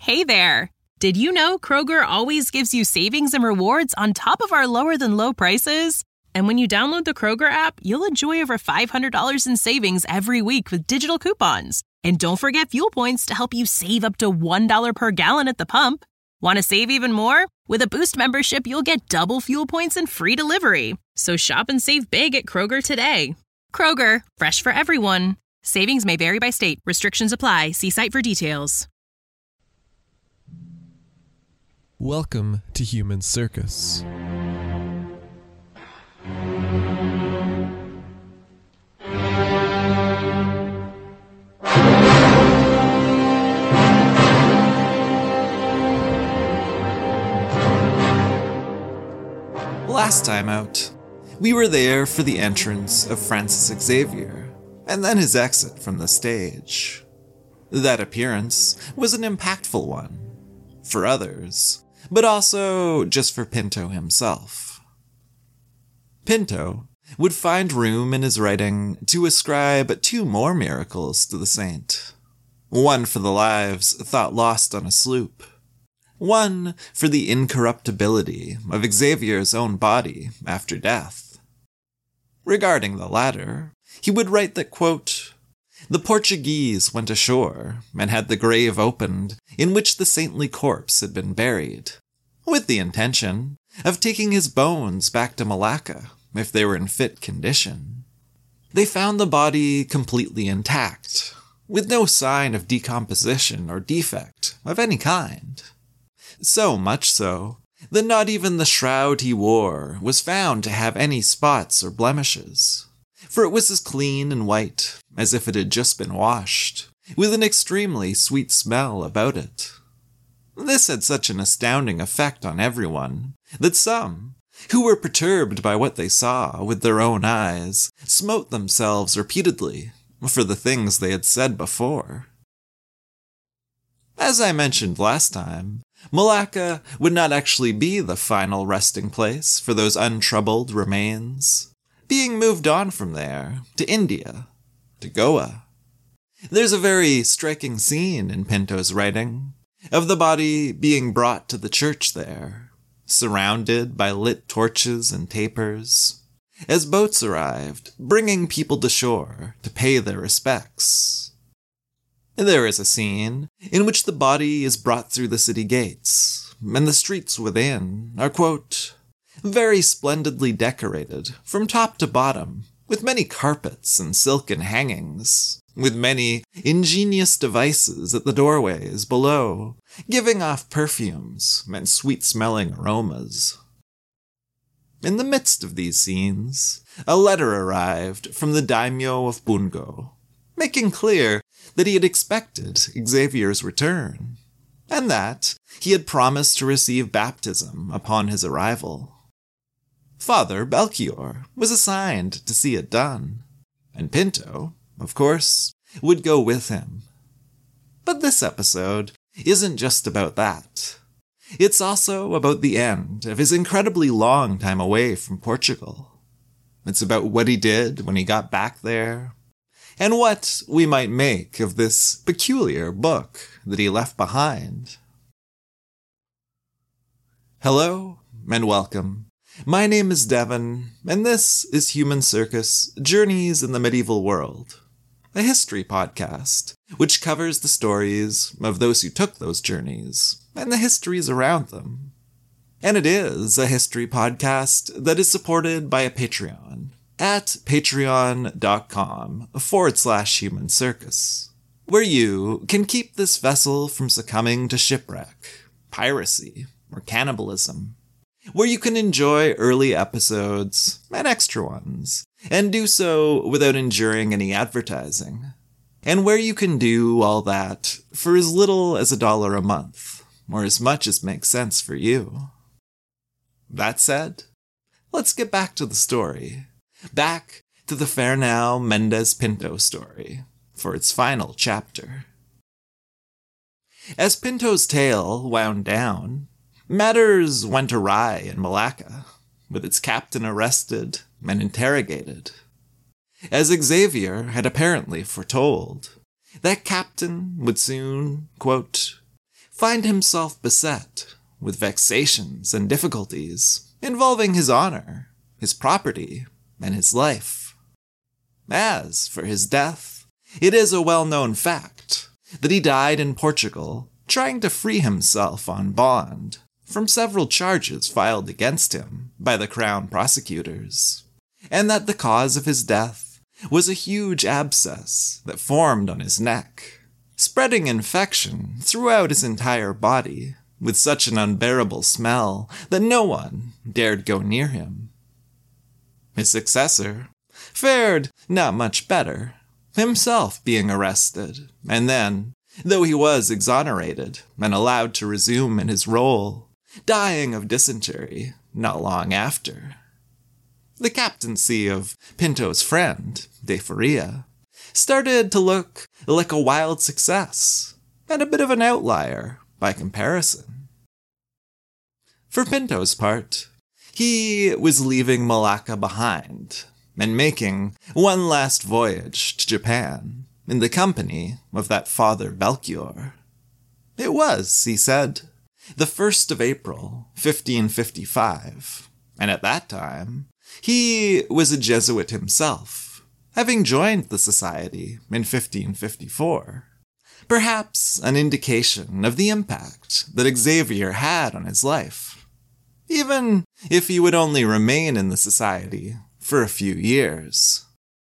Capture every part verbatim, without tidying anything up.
Hey there! Did you know Kroger always gives you savings and rewards on top of our lower-than-low prices? And when you download the Kroger app, you'll enjoy over five hundred dollars in savings every week with digital coupons. And don't forget fuel points to help you save up to one dollar per gallon at the pump. Want to save even more? With a Boost membership, you'll get double fuel points and free delivery. So shop and save big at Kroger today. Kroger, fresh for everyone. Savings may vary by state. Restrictions apply. See site for details. Welcome to Human Circus. Last time out, we were there for the entrance of Francis Xavier, and then his exit from the stage. That appearance was an impactful one, for others, but also just for Pinto himself. Pinto would find room in his writing to ascribe two more miracles to the saint. One for the lives thought lost on a sloop. One for the incorruptibility of Xavier's own body after death. Regarding the latter, he would write that, quote, "The Portuguese went ashore and had the grave opened in which the saintly corpse had been buried, with the intention of taking his bones back to Malacca if they were in fit condition. They found the body completely intact, with no sign of decomposition or defect of any kind. So much so that not even the shroud he wore was found to have any spots or blemishes, for it was as clean and white as if it had just been washed, with an extremely sweet smell about it. This had such an astounding effect on everyone that some, who were perturbed by what they saw with their own eyes, smote themselves repeatedly for the things they had said before. As I mentioned last time, Malacca would not actually be the final resting place for those untroubled remains, being moved on from there to India, to Goa. There's a very striking scene in Pinto's writing of the body being brought to the church there, surrounded by lit torches and tapers, as boats arrived, bringing people to shore to pay their respects. There is a scene in which the body is brought through the city gates, and the streets within are, quote, very splendidly decorated from top to bottom, with many carpets and silken hangings, with many ingenious devices at the doorways below, giving off perfumes and sweet-smelling aromas. In the midst of these scenes, a letter arrived from the daimyo of Bungo, making clear that he had expected Xavier's return, and that he had promised to receive baptism upon his arrival. Father Belchior was assigned to see it done, and Pinto, of course, would go with him. But this episode isn't just about that. It's also about the end of his incredibly long time away from Portugal. It's about what he did when he got back there, and what we might make of this peculiar book that he left behind. Hello, and welcome. My name is Devon, and this is Human Circus Journeys in the Medieval World, a history podcast which covers the stories of those who took those journeys and the histories around them. And it is a history podcast that is supported by a Patreon at patreon.com forward slash human circus, where you can keep this vessel from succumbing to shipwreck, piracy, or cannibalism, where you can enjoy early episodes and extra ones, and do so without enduring any advertising, and where you can do all that for as little as a dollar a month, or as much as makes sense for you. That said, let's get back to the story. Back to the Fernão Mendes Pinto story for its final chapter. As Pinto's tale wound down, matters went awry in Malacca, with its captain arrested and interrogated. As Xavier had apparently foretold, that captain would soon, quote, find himself beset with vexations and difficulties involving his honor, his property, and his life. As for his death, it is a well-known fact that he died in Portugal trying to free himself on bond from several charges filed against him by the Crown prosecutors, and that the cause of his death was a huge abscess that formed on his neck, spreading infection throughout his entire body with such an unbearable smell that no one dared go near him. His successor fared not much better, himself being arrested, and then, though he was exonerated and allowed to resume in his role, dying of dysentery not long after. The captaincy of Pinto's friend, De Faria, started to look like a wild success, and a bit of an outlier by comparison. For Pinto's part, he was leaving Malacca behind, and making one last voyage to Japan in the company of that Father Belchior. It was, he said, the first of April, fifteen fifty-five, and at that time, he was a Jesuit himself, having joined the society in fifteen fifty-four. Perhaps an indication of the impact that Xavier had on his life, even if he would only remain in the society for a few years.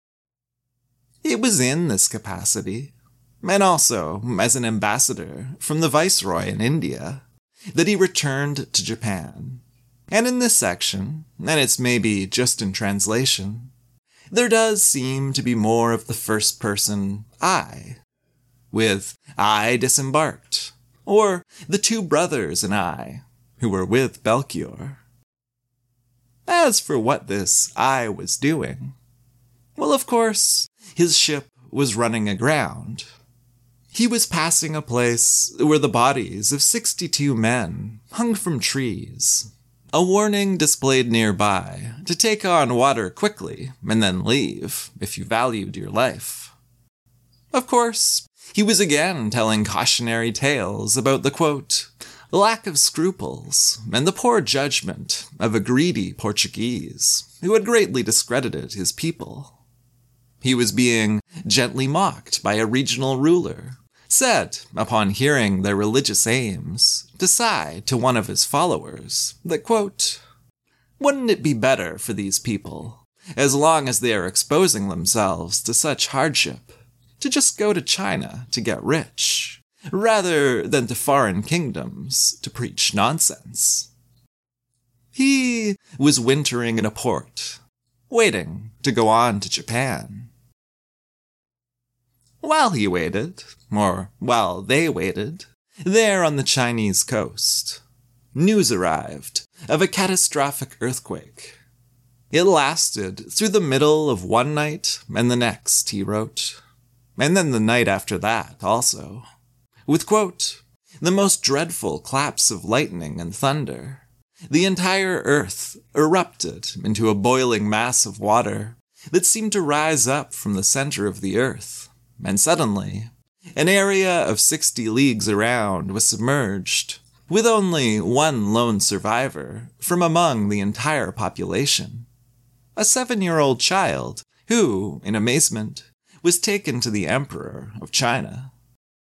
It was in this capacity, and also as an ambassador from the Viceroy in India, that he returned to Japan. And in this section, and it's maybe just in translation, there does seem to be more of the first person I, with I disembarked, or the two brothers and I, who were with Belchior. As for what this I was doing, well, of course, his ship was running aground. He was passing a place where the bodies of sixty-two men hung from trees, a warning displayed nearby to take on water quickly and then leave if you valued your life. Of course, he was again telling cautionary tales about the, quote, lack of scruples and the poor judgment of a greedy Portuguese who had greatly discredited his people. He was being gently mocked by a regional ruler, said, upon hearing their religious aims, to sigh to one of his followers that, quote, wouldn't it be better for these people, as long as they are exposing themselves to such hardship, to just go to China to get rich, rather than to foreign kingdoms to preach nonsense? He was wintering in a port, waiting to go on to Japan. While he waited, or while they waited, there on the Chinese coast, news arrived of a catastrophic earthquake. It lasted through the middle of one night and the next, he wrote, and then the night after that also, with, quote, the most dreadful claps of lightning and thunder. The entire earth erupted into a boiling mass of water that seemed to rise up from the center of the earth, and suddenly, an area of sixty leagues around was submerged, with only one lone survivor from among the entire population. A seven-year-old child who, in amazement, was taken to the Emperor of China.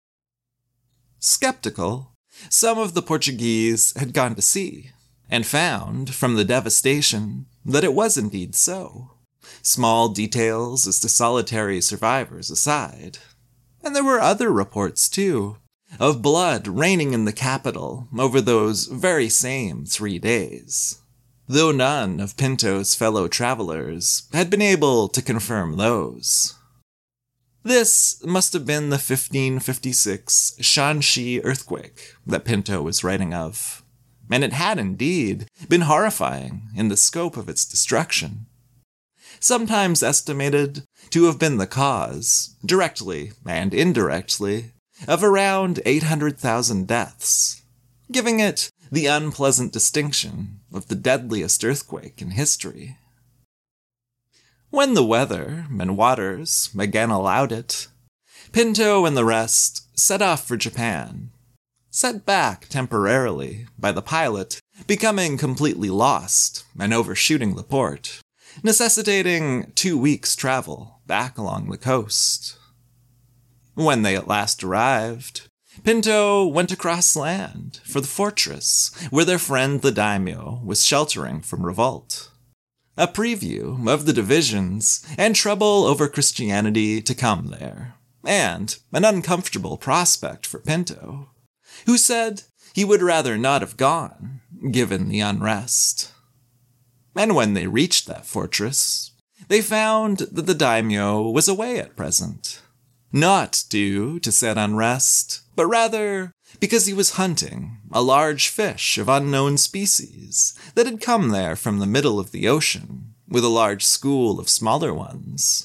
Skeptical, some of the Portuguese had gone to sea, and found, from the devastation, that it was indeed so. Small details as to solitary survivors aside. And there were other reports, too, of blood raining in the capital over those very same three days, though none of Pinto's fellow travelers had been able to confirm those. This must have been the fifteen fifty-six Shanxi earthquake that Pinto was writing of, and it had indeed been horrifying in the scope of its destruction. Sometimes estimated to have been the cause, directly and indirectly, of around eight hundred thousand deaths, giving it the unpleasant distinction of the deadliest earthquake in history. When the weather and waters again allowed it, Pinto and the rest set off for Japan, set back temporarily by the pilot becoming completely lost and overshooting the port, necessitating two weeks' travel back along the coast. When they at last arrived, Pinto went across land for the fortress where their friend the daimyo was sheltering from revolt. A preview of the divisions and trouble over Christianity to come there, and an uncomfortable prospect for Pinto, who said he would rather not have gone, given the unrest. And when they reached that fortress, they found that the daimyo was away at present. Not due to said unrest, but rather because he was hunting a large fish of unknown species that had come there from the middle of the ocean with a large school of smaller ones.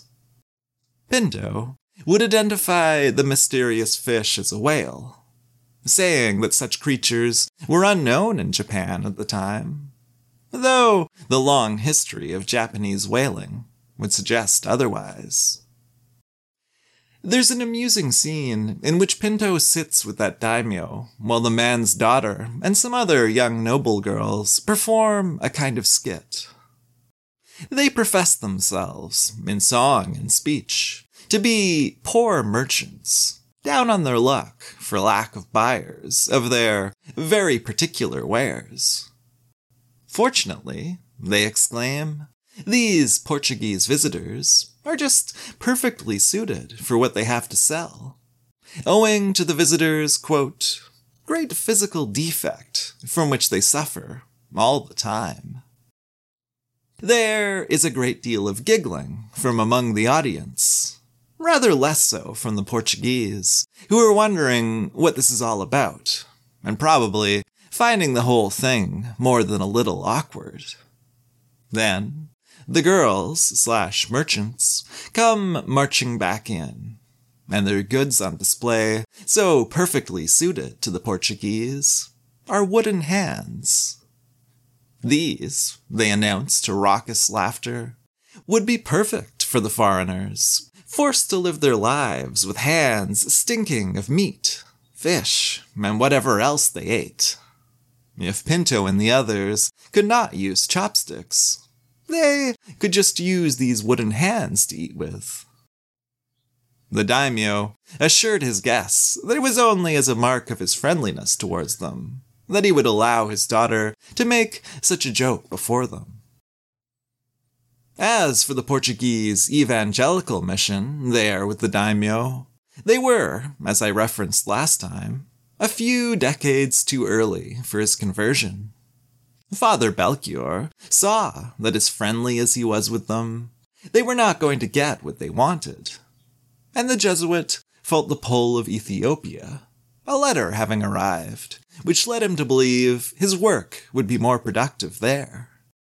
Pinto would identify the mysterious fish as a whale, saying that such creatures were unknown in Japan at the time, though the long history of Japanese whaling would suggest otherwise. There's an amusing scene in which Pinto sits with that daimyo while the man's daughter and some other young noble girls perform a kind of skit. They profess themselves, in song and speech, to be poor merchants, down on their luck for lack of buyers of their very particular wares. Fortunately, they exclaim, these Portuguese visitors are just perfectly suited for what they have to sell, owing to the visitors' quote, great physical defect from which they suffer all the time. There is a great deal of giggling from among the audience, rather less so from the Portuguese, who are wondering what this is all about, and probably finding the whole thing more than a little awkward. Then, the girls slash merchants come marching back in, and their goods on display, so perfectly suited to the Portuguese, are wooden hands. These, they announce to raucous laughter, would be perfect for the foreigners, forced to live their lives with hands stinking of meat, fish, and whatever else they ate. If Pinto and the others could not use chopsticks, they could just use these wooden hands to eat with. The daimyo assured his guests that it was only as a mark of his friendliness towards them that he would allow his daughter to make such a joke before them. As for the Portuguese evangelical mission there with the daimyo, they were, as I referenced last time, a few decades too early for his conversion. Father Belchior saw that as friendly as he was with them, they were not going to get what they wanted, and the Jesuit felt the pull of Ethiopia, a letter having arrived, which led him to believe his work would be more productive there.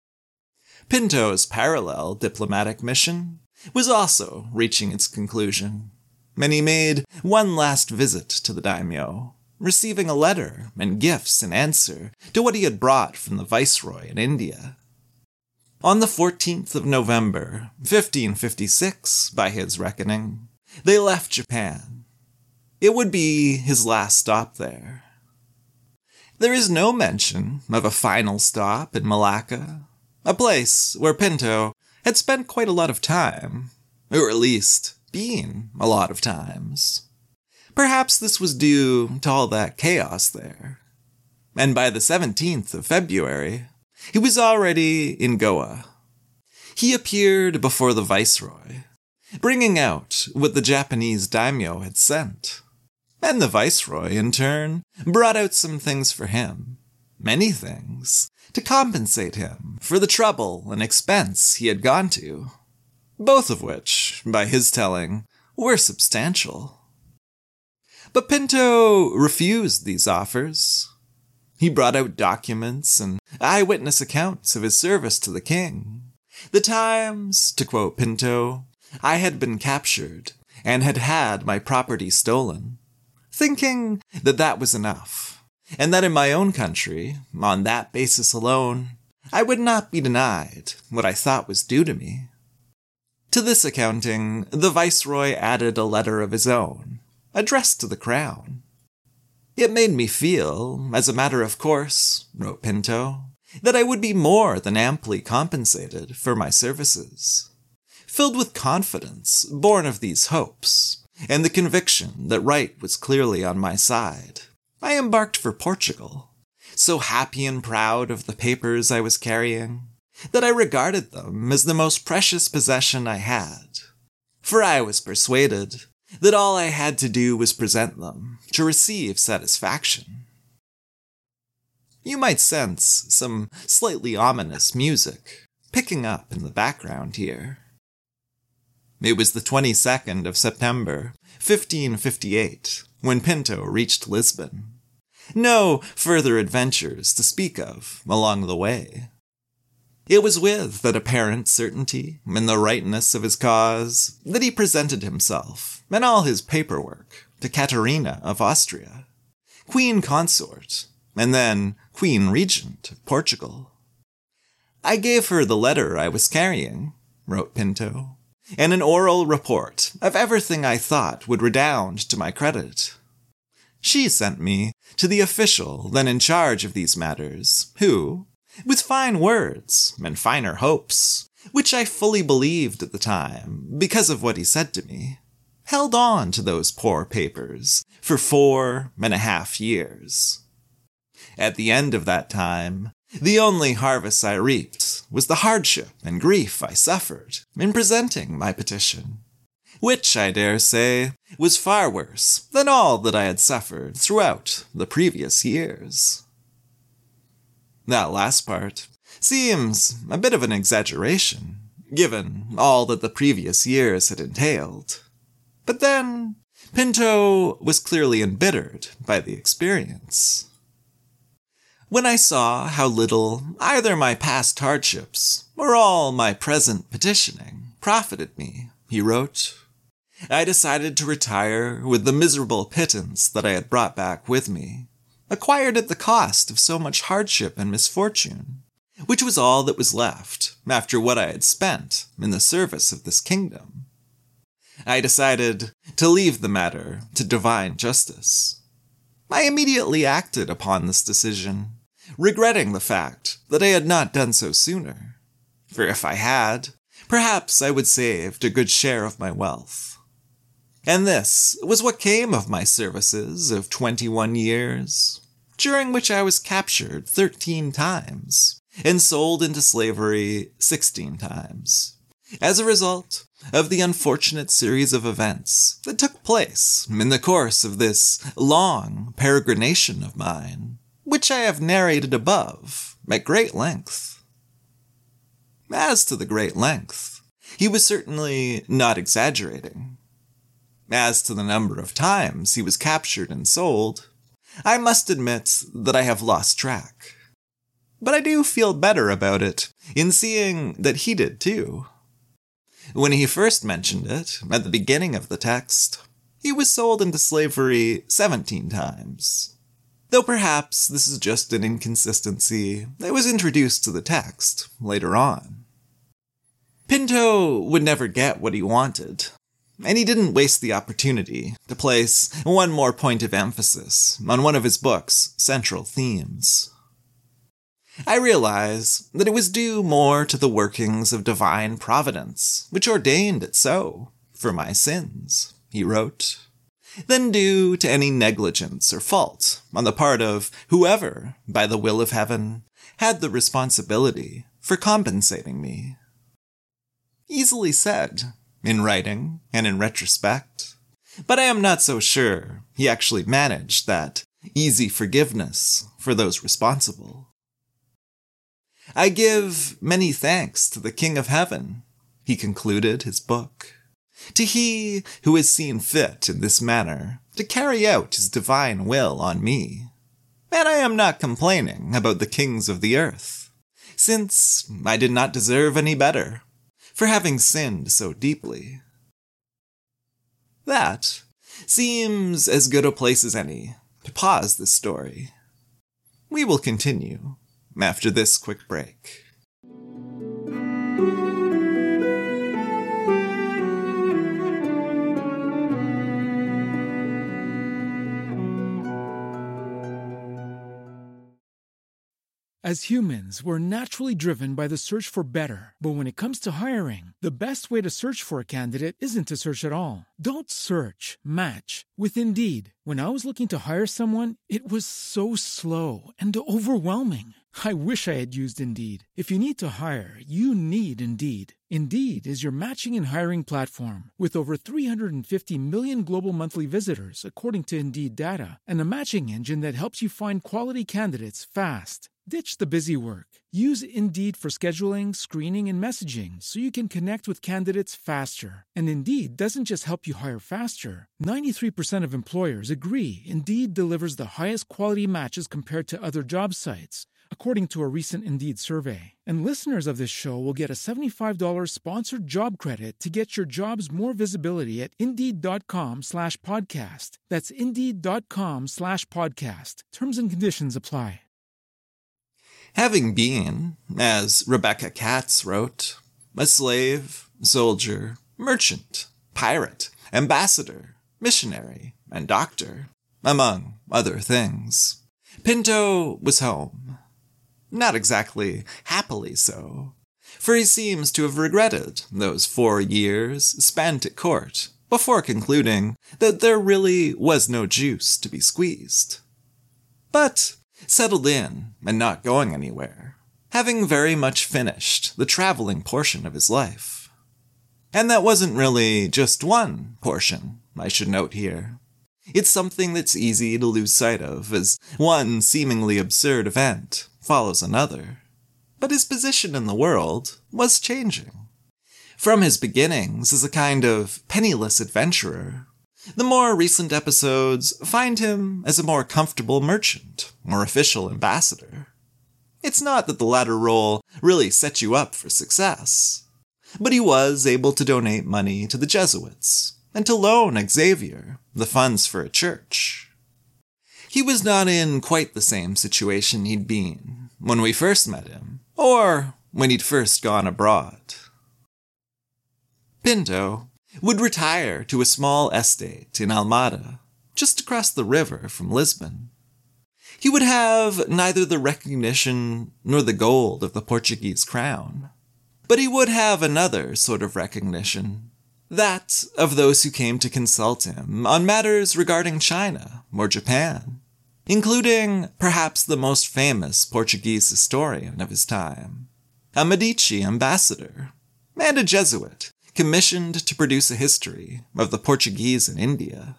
Pinto's parallel diplomatic mission was also reaching its conclusion, and he made one last visit to the daimyo, receiving a letter and gifts in answer to what he had brought from the viceroy in India. On the fourteenth of November, fifteen fifty-six, by his reckoning, they left Japan. It would be his last stop there. There is no mention of a final stop in Malacca, a place where Pinto had spent quite a lot of time, or at least been a lot of times. Perhaps this was due to all that chaos there. And by the seventeenth of February, he was already in Goa. He appeared before the viceroy, bringing out what the Japanese daimyo had sent. And the viceroy, in turn, brought out some things for him, many things, to compensate him for the trouble and expense he had gone to, both of which, by his telling, were substantial. But Pinto refused these offers. He brought out documents and eyewitness accounts of his service to the king. The times, to quote Pinto, I had been captured and had had my property stolen, thinking that that was enough, and that in my own country, on that basis alone, I would not be denied what I thought was due to me. To this accounting, the viceroy added a letter of his own, addressed to the crown. It made me feel, as a matter of course, wrote Pinto, that I would be more than amply compensated for my services. Filled with confidence, born of these hopes, and the conviction that right was clearly on my side, I embarked for Portugal, so happy and proud of the papers I was carrying, that I regarded them as the most precious possession I had, for I was persuaded that all I had to do was present them to receive satisfaction. You might sense some slightly ominous music picking up in the background here. It was the twenty-second of September, fifteen fifty-eight, when Pinto reached Lisbon. No further adventures to speak of along the way. It was with that apparent certainty in the rightness of his cause that he presented himself and all his paperwork to Katerina of Austria, Queen Consort, and then Queen Regent of Portugal. I gave her the letter I was carrying, wrote Pinto, and an oral report of everything I thought would redound to my credit. She sent me to the official then in charge of these matters, who, with fine words and finer hopes, which I fully believed at the time because of what he said to me, held on to those poor papers for four and a half years. At the end of that time, the only harvest I reaped was the hardship and grief I suffered in presenting my petition, which, I dare say, was far worse than all that I had suffered throughout the previous years. That last part seems a bit of an exaggeration, given all that the previous years had entailed. But then, Pinto was clearly embittered by the experience. When I saw how little either my past hardships or all my present petitioning profited me, he wrote, I decided to retire with the miserable pittance that I had brought back with me, acquired at the cost of so much hardship and misfortune, which was all that was left after what I had spent in the service of this kingdom. I decided to leave the matter to divine justice. I immediately acted upon this decision, regretting the fact that I had not done so sooner, for if I had, perhaps I would saved a good share of my wealth. And this was what came of my services of twenty-one years, during which I was captured thirteen times and sold into slavery sixteen times, as a result of the unfortunate series of events that took place in the course of this long peregrination of mine, which I have narrated above at great length. As to the great length, he was certainly not exaggerating. As to the number of times he was captured and sold, I must admit that I have lost track. But I do feel better about it in seeing that he did too. When he first mentioned it, at the beginning of the text, he was sold into slavery seventeen times. Though perhaps this is just an inconsistency that was introduced to the text later on. Pinto would never get what he wanted, and he didn't waste the opportunity to place one more point of emphasis on one of his book's central themes. I realize that it was due more to the workings of divine providence, which ordained it so, for my sins, he wrote, than due to any negligence or fault on the part of whoever, by the will of heaven, had the responsibility for compensating me. Easily said, in writing and in retrospect, but I am not so sure he actually managed that easy forgiveness for those responsible. I give many thanks to the King of Heaven, he concluded his book, to he who has seen fit in this manner to carry out his divine will on me. And I am not complaining about the kings of the earth, since I did not deserve any better for having sinned so deeply. That seems as good a place as any to pause this story. We will continue after this quick break. As humans, we're naturally driven by the search for better. But when it comes to hiring, the best way to search for a candidate isn't to search at all. Don't search, match with Indeed. When I was looking to hire someone, it was so slow and overwhelming. I wish I had used Indeed. If you need to hire, you need Indeed. Indeed is your matching and hiring platform with over three hundred fifty million global monthly visitors, according to Indeed data, and a matching engine that helps you find quality candidates fast. Ditch the busy work. Use Indeed for scheduling, screening, and messaging so you can connect with candidates faster. And Indeed doesn't just help you hire faster. ninety-three percent of employers agree Indeed delivers the highest quality matches compared to other job sites, according to a recent Indeed survey. And listeners of this show will get a seventy-five dollars sponsored job credit to get your jobs more visibility at Indeed.com slash podcast. That's Indeed.com slash podcast. Terms and conditions apply. Having been, as Rebecca Katz wrote, a slave, soldier, merchant, pirate, ambassador, missionary, and doctor, among other things, Pinto was home. Not exactly happily so, for he seems to have regretted those four years spent at court before concluding that there really was no juice to be squeezed. But settled in and not going anywhere, having very much finished the traveling portion of his life. And that wasn't really just one portion, I should note here. It's something that's easy to lose sight of as one seemingly absurd event follows another. But his position in the world was changing. From his beginnings as a kind of penniless adventurer, the more recent episodes find him as a more comfortable merchant or official ambassador. It's not that the latter role really set you up for success, but he was able to donate money to the Jesuits and to loan Xavier the funds for a church. He was not in quite the same situation he'd been when we first met him, or when he'd first gone abroad. Pinto would retire to a small estate in Almada, just across the river from Lisbon. He would have neither the recognition nor the gold of the Portuguese crown, but he would have another sort of recognition, that of those who came to consult him on matters regarding China or Japan, including perhaps the most famous Portuguese historian of his time, a Medici ambassador, and a Jesuit commissioned to produce a history of the Portuguese in India.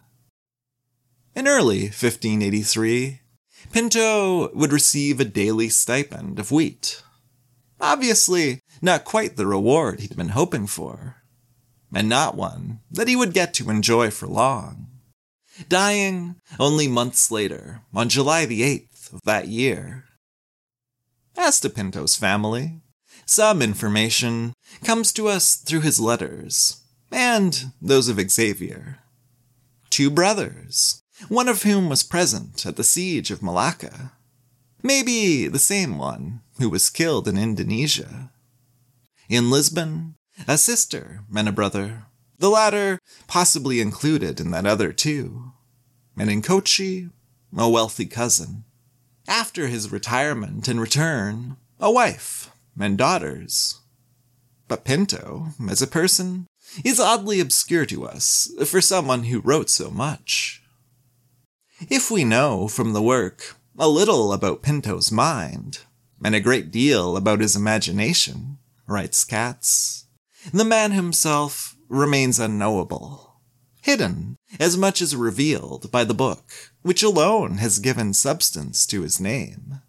In early fifteen eighty-three, Pinto would receive a daily stipend of wheat. Obviously, not quite the reward he'd been hoping for, and not one that he would get to enjoy for long, dying only months later, on July the eighth of that year. As to Pinto's family, some information comes to us through his letters, and those of Xavier. Two brothers, one of whom was present at the siege of Malacca. Maybe the same one who was killed in Indonesia. In Lisbon, a sister and a brother, the latter possibly included in that other two. And in Kochi, a wealthy cousin. After his retirement and return, a wife and daughters. But Pinto, as a person, is oddly obscure to us for someone who wrote so much. If we know from the work a little about Pinto's mind, and a great deal about his imagination, writes Katz, the man himself remains unknowable, hidden as much as revealed by the book, which alone has given substance to his name.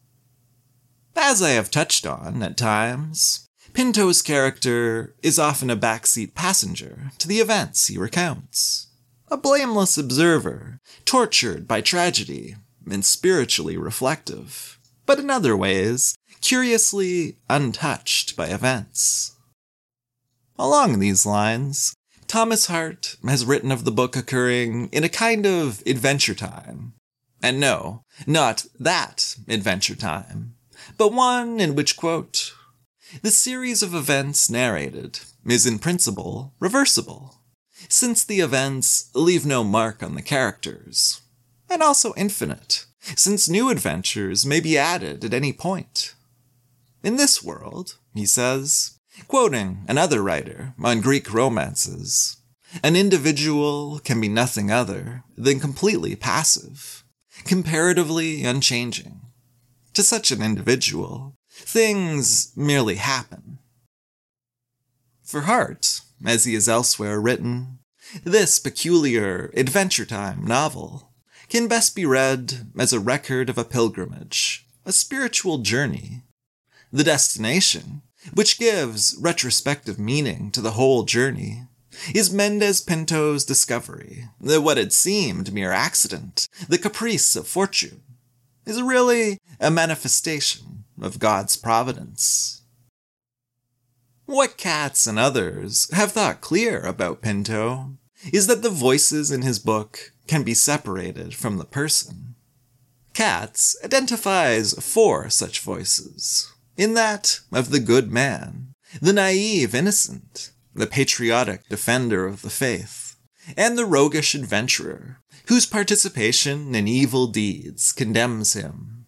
As I have touched on at times, Pinto's character is often a backseat passenger to the events he recounts, a blameless observer, tortured by tragedy and spiritually reflective, but in other ways, curiously untouched by events. Along these lines, Thomas Hart has written of the book occurring in a kind of Adventure Time. And no, not that Adventure Time, but one in which, quote, the series of events narrated is in principle reversible, since the events leave no mark on the characters, and also infinite, since new adventures may be added at any point. In this world, he says, quoting another writer on Greek romances, an individual can be nothing other than completely passive, comparatively unchanging. To such an individual, things merely happen. For Hart, as he has elsewhere written, this peculiar Adventure Time novel can best be read as a record of a pilgrimage, a spiritual journey. The destination, which gives retrospective meaning to the whole journey, is Mendez Pinto's discovery that what had seemed mere accident, the caprice of fortune, is really a manifestation of God's providence. What Katz and others have thought clear about Pinto is that the voices in his book can be separated from the person. Katz identifies four such voices, in that of the good man, the naive innocent, the patriotic defender of the faith, and the roguish adventurer, whose participation in evil deeds condemns him.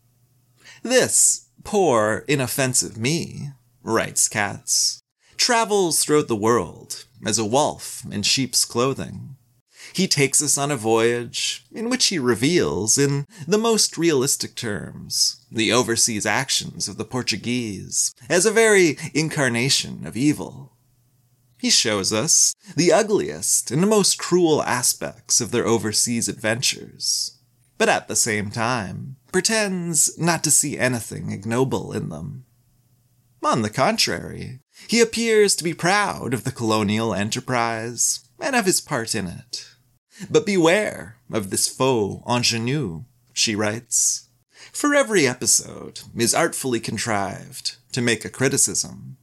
This poor, inoffensive me, writes Katz, travels throughout the world as a wolf in sheep's clothing. He takes us on a voyage in which he reveals, in the most realistic terms, the overseas actions of the Portuguese as a very incarnation of evil. He shows us the ugliest and most cruel aspects of their overseas adventures, but at the same time pretends not to see anything ignoble in them. On the contrary, he appears to be proud of the colonial enterprise and of his part in it. But beware of this faux ingenue, she writes, for every episode is artfully contrived to make a criticism.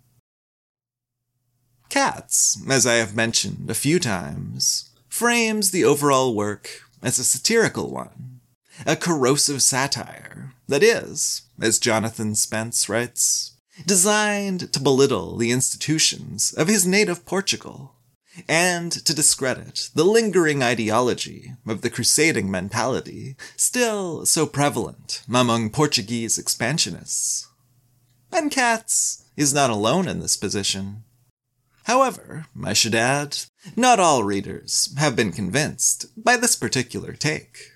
Katz, as I have mentioned a few times, frames the overall work as a satirical one, a corrosive satire that is, as Jonathan Spence writes, designed to belittle the institutions of his native Portugal, and to discredit the lingering ideology of the crusading mentality still so prevalent among Portuguese expansionists. And Katz is not alone in this position. However, I should add, not all readers have been convinced by this particular take.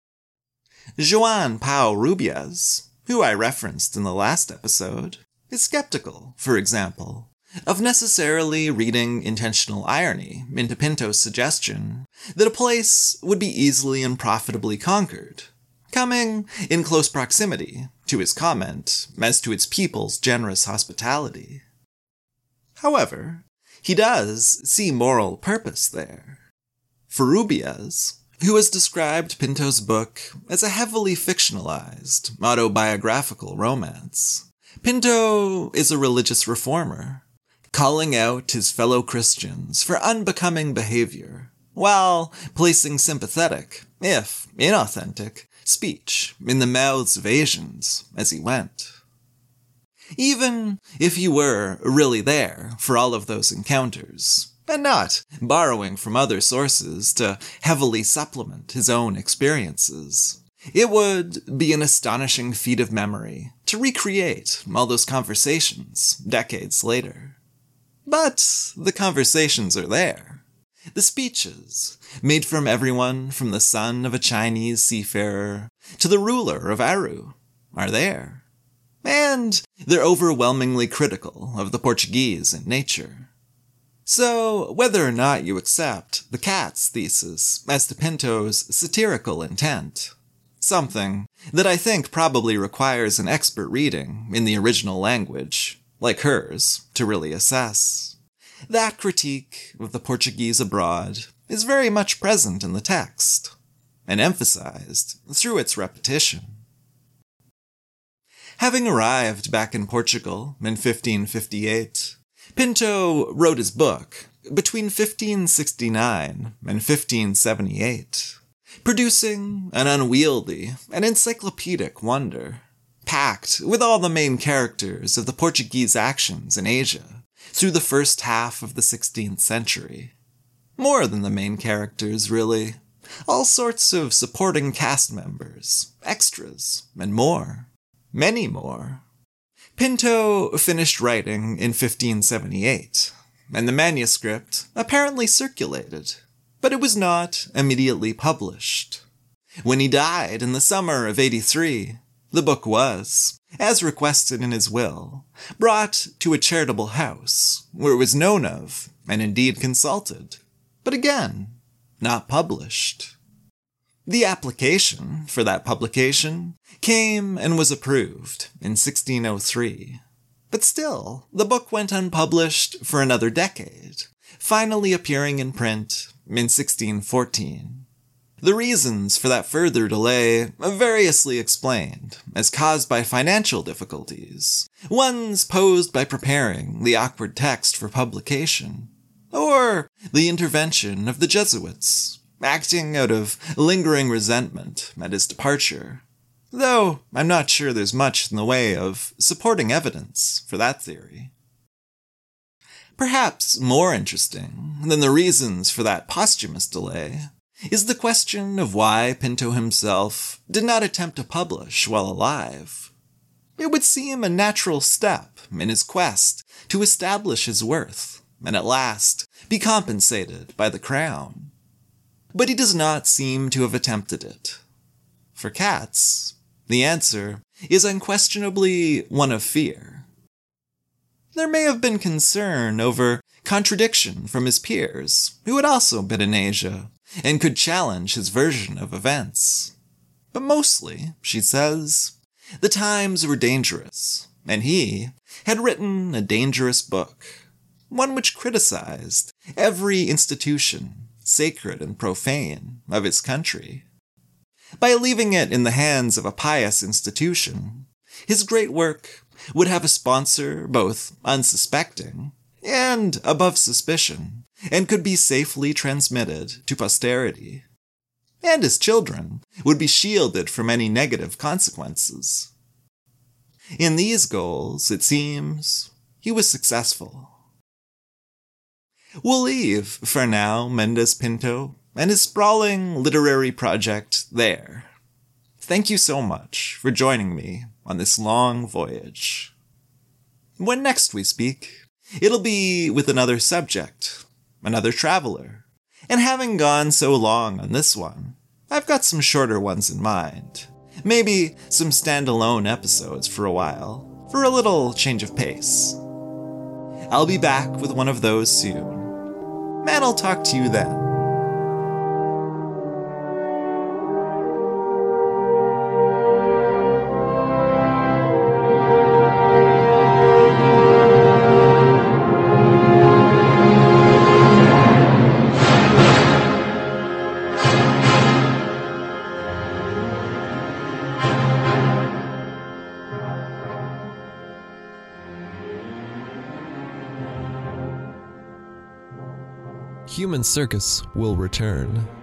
Joan Pau Rubias, who I referenced in the last episode, is skeptical, for example, of necessarily reading intentional irony into Pinto's suggestion that a place would be easily and profitably conquered, coming in close proximity to his comment as to its people's generous hospitality. However, he does see moral purpose there. For Rubias, who has described Pinto's book as a heavily fictionalized, autobiographical romance, Pinto is a religious reformer, calling out his fellow Christians for unbecoming behavior, while placing sympathetic, if inauthentic, speech in the mouths of Asians as he went. Even if he were really there for all of those encounters, and not borrowing from other sources to heavily supplement his own experiences, it would be an astonishing feat of memory to recreate all those conversations decades later. But the conversations are there. The speeches, made from everyone from the son of a Chinese seafarer to the ruler of Aru, are there. And they're overwhelmingly critical of the Portuguese in nature. So, whether or not you accept the Katz thesis as to Pinto's satirical intent, something that I think probably requires an expert reading in the original language, like hers, to really assess, that critique of the Portuguese abroad is very much present in the text, and emphasized through its repetition. Having arrived back in Portugal in fifteen fifty-eight, Pinto wrote his book between fifteen sixty-nine and fifteen seventy-eight, producing an unwieldy and encyclopedic wonder, packed with all the main characters of the Portuguese actions in Asia through the first half of the sixteenth century. More than the main characters, really, all sorts of supporting cast members, extras, and more. Many more. Pinto finished writing in fifteen seventy-eight, and the manuscript apparently circulated, but it was not immediately published. When he died in the summer of eighty-three, the book was, as requested in his will, brought to a charitable house, where it was known of, and indeed consulted, but again, not published. The application for that publication came and was approved in sixteen oh three, but still, the book went unpublished for another decade, finally appearing in print in sixteen fourteen. The reasons for that further delay are variously explained as caused by financial difficulties, ones posed by preparing the awkward text for publication, or the intervention of the Jesuits, acting out of lingering resentment at his departure, though I'm not sure there's much in the way of supporting evidence for that theory. Perhaps more interesting than the reasons for that posthumous delay is the question of why Pinto himself did not attempt to publish while alive. It would seem a natural step in his quest to establish his worth, and at last be compensated by the crown. But he does not seem to have attempted it. For Katz, the answer is unquestionably one of fear. There may have been concern over contradiction from his peers, who had also been in Asia, and could challenge his version of events. But mostly, she says, the times were dangerous, and he had written a dangerous book, one which criticized every institution, sacred and profane, of his country. By leaving it in the hands of a pious institution, his great work would have a sponsor both unsuspecting and above suspicion, and could be safely transmitted to posterity. And his children would be shielded from any negative consequences. In these goals, it seems, he was successful. We'll leave, for now, Mendez Pinto and his sprawling literary project there. Thank you so much for joining me on this long voyage. When next we speak, it'll be with another subject, another traveler, and having gone so long on this one, I've got some shorter ones in mind. Maybe some standalone episodes for a while, for a little change of pace. I'll be back with one of those soon, and I'll talk to you then. Human Circus will return.